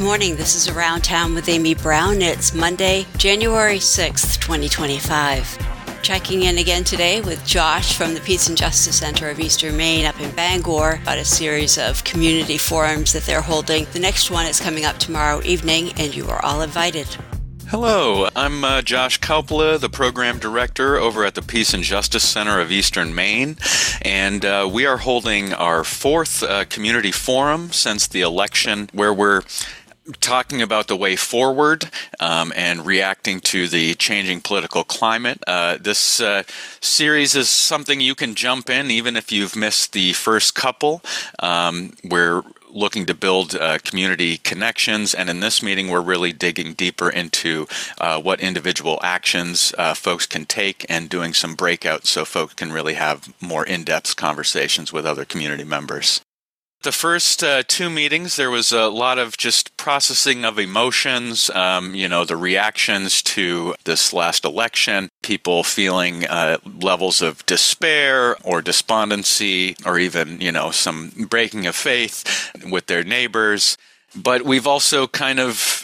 morning. This is Around Town with Amy Brown. It's Monday, January 6th, 2025. Checking in again today with Josh from the Peace and Justice Center of Eastern Maine up in Bangor about a series of community forums that they're holding. The next one is coming up tomorrow evening, and you are all invited. Hello, I'm Josh Kauppila, the Program Director over at the Peace and Justice Center of Eastern Maine, and we are holding our fourth community forum since the election, where we're talking about the way forward and reacting to the changing political climate. This series is something you can jump in even if you've missed the first couple. We're looking to build community connections, and in this meeting we're really digging deeper into what individual actions folks can take and doing some breakouts so folks can really have more in-depth conversations with other community members. The first two meetings, there was a lot of just processing of emotions, the reactions to this last election, people feeling levels of despair or despondency, or even, some breaking of faith with their neighbors. But we've also kind of,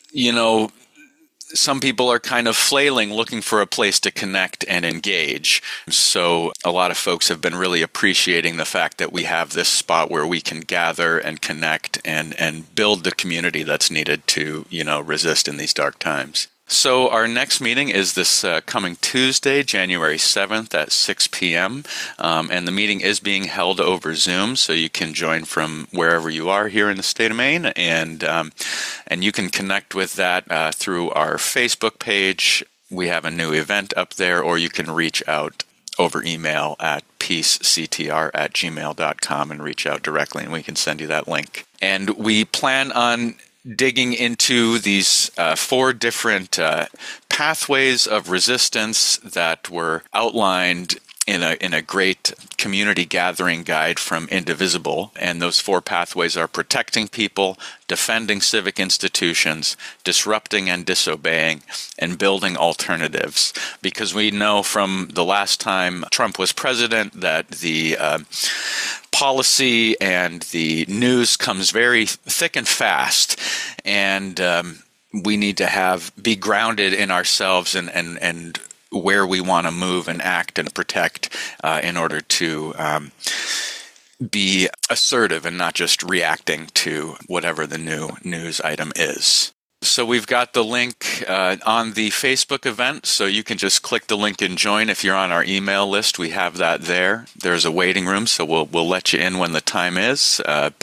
some people are kind of flailing, looking for a place to connect and engage. So a lot of folks have been really appreciating the fact that we have this spot where we can gather and connect and build the community that's needed to, resist in these dark times. So our next meeting is this coming Tuesday, January 7th at 6 p.m., and the meeting is being held over Zoom, so you can join from wherever you are here in the state of Maine, and you can connect with that through our Facebook page. We have a new event up there, or you can reach out over email at peacectr@gmail.com and reach out directly, and we can send you that link. And we plan on digging into these four different pathways of resistance that were outlined in a great community gathering guide from Indivisible. And those four pathways are protecting people, defending civic institutions, disrupting and disobeying, and building alternatives. Because we know from the last time Trump was president that the policy and the news comes very thick and fast, and we need to be grounded in ourselves and where we want to move and act and protect in order to be assertive and not just reacting to whatever the new news item is. So we've got the link on the Facebook event, so you can just click the link and join. If you're on our email list, we have that there. There's a waiting room, so we'll let you in when the time is.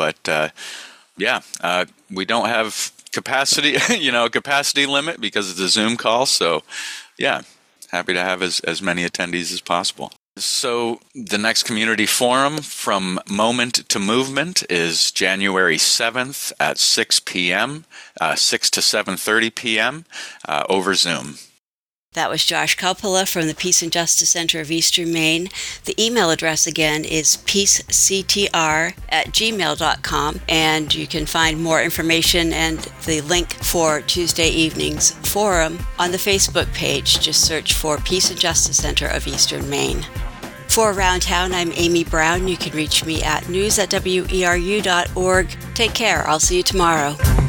We don't have capacity, capacity limit because it's a Zoom call. So, happy to have as many attendees as possible. So the next community forum from Moment to Movement is January 7th at 6 p.m., 6 to 7:30 p.m. Over Zoom. That was Josh Kauppila from the Peace and Justice Center of Eastern Maine. The email address again is peacectr@gmail.com, and you can find more information and the link for Tuesday evening's forum on the Facebook page. Just search for Peace and Justice Center of Eastern Maine. For Around Town, I'm Amy Brown. You can reach me at news@weru.org. Take care. I'll see you tomorrow.